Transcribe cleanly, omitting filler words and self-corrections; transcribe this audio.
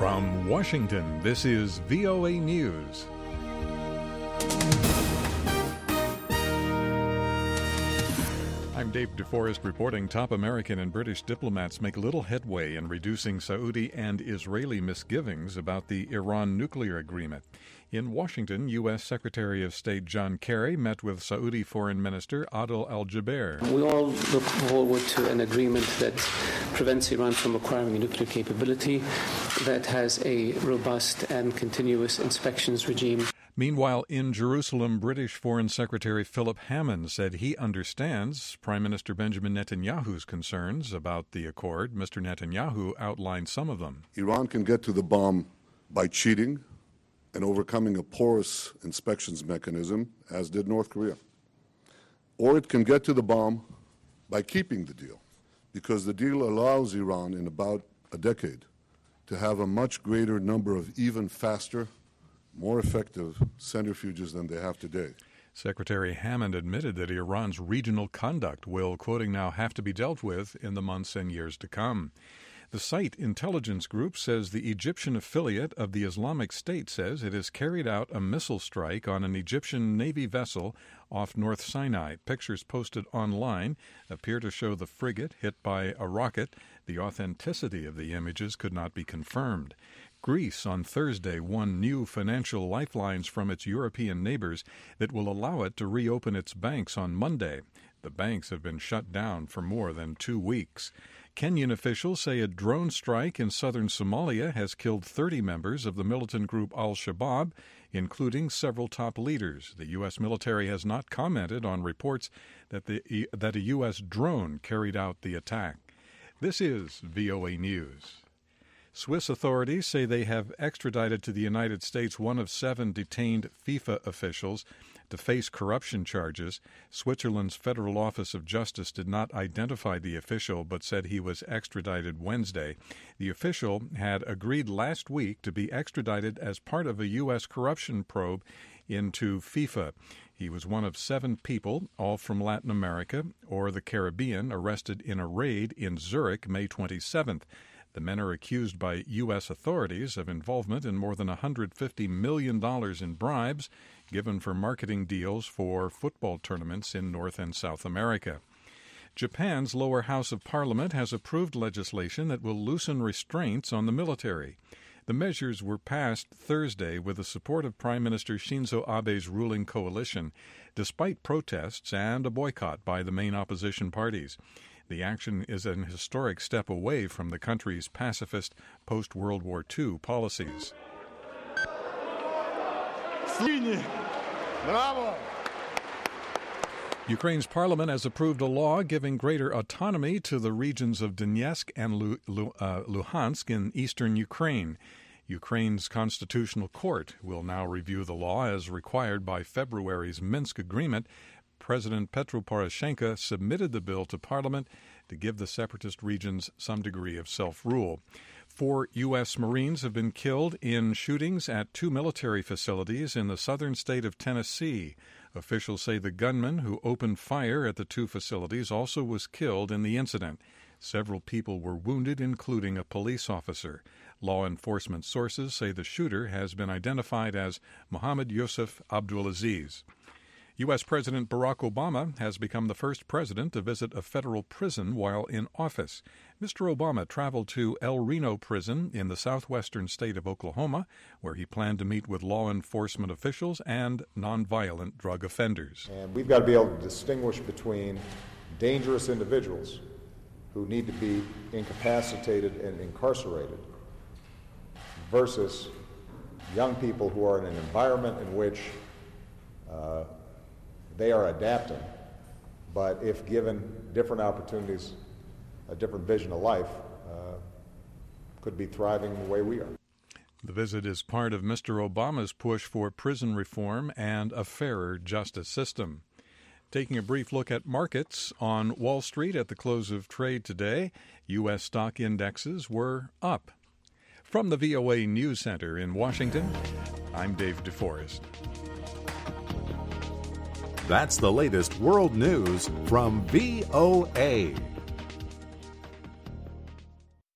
From Washington, this is VOA News. I'm Dave DeForest reporting top American and British diplomats make little headway in reducing Saudi and Israeli misgivings about the Iran nuclear agreement. In Washington, U.S. Secretary of State John Kerry met with Saudi Foreign Minister Adel Al-Jubeir. We all look forward to an agreement that prevents Iran from acquiring a nuclear capability, that has a robust and continuous inspections regime. Meanwhile, in Jerusalem, British Foreign Secretary Philip Hammond said he understands Prime Minister Benjamin Netanyahu's concerns about the accord. Mr. Netanyahu outlined some of them. Iran can get to the bomb by cheating and overcoming a porous inspections mechanism, as did North Korea. Or it can get to the bomb by keeping the deal, because the deal allows Iran in about a decade to have a much greater number of even faster, more effective centrifuges than they have today. Secretary Hammond admitted that Iran's regional conduct will, quoting now, have to be dealt with in the months and years to come. The SITE intelligence group says the Egyptian affiliate of the Islamic State says it has carried out a missile strike on an Egyptian Navy vessel off North Sinai. Pictures posted online appear to show the frigate hit by a rocket. The authenticity of the images could not be confirmed. Greece on Thursday won new financial lifelines from its European neighbors that will allow it to reopen its banks on Monday. The banks have been shut down for more than 2 weeks. Kenyan officials say a drone strike in southern Somalia has killed 30 members of the militant group Al-Shabaab, including several top leaders. The U.S. military has not commented on reports that a U.S. drone carried out the attack. This is VOA News. Swiss authorities say they have extradited to the United States one of 7 detained FIFA officials to face corruption charges. Switzerland's Federal Office of Justice did not identify the official, but said he was extradited Wednesday. The official had agreed last week to be extradited as part of a U.S. corruption probe into FIFA. He was one of 7 people, all from Latin America or the Caribbean, arrested in a raid in Zurich May 27th. The men are accused by U.S. authorities of involvement in more than $150 million in bribes given for marketing deals for football tournaments in North and South America. Japan's lower house of parliament has approved legislation that will loosen restraints on the military. The measures were passed Thursday with the support of Prime Minister Shinzo Abe's ruling coalition, despite protests and a boycott by the main opposition parties. The action is an historic step away from the country's pacifist post-World War II policies. Bravo! Ukraine's parliament has approved a law giving greater autonomy to the regions of Donetsk and Luhansk in eastern Ukraine. Ukraine's constitutional court will now review the law as required by February's Minsk agreement. President Petro Poroshenko submitted the bill to Parliament to give the separatist regions some degree of self-rule. 4 U.S. Marines have been killed in shootings at 2 military facilities in the southern state of Tennessee. Officials say the gunman who opened fire at the 2 facilities also was killed in the incident. Several people were wounded, including a police officer. Law enforcement sources say the shooter has been identified as Mohammed Yusuf Abdulaziz. U.S. President Barack Obama has become the first president to visit a federal prison while in office. Mr. Obama traveled to El Reno Prison in the southwestern state of Oklahoma, where he planned to meet with law enforcement officials and nonviolent drug offenders. And we've got to be able to distinguish between dangerous individuals who need to be incapacitated and incarcerated versus young people who are in an environment in which they are adapting, but if given different opportunities, a different vision of life, could be thriving the way we are. The visit is part of Mr. Obama's push for prison reform and a fairer justice system. Taking a brief look at markets on Wall Street at the close of trade today, U.S. stock indexes were up. From the VOA News Center in Washington, I'm Dave DeForest. That's the latest world news from VOA.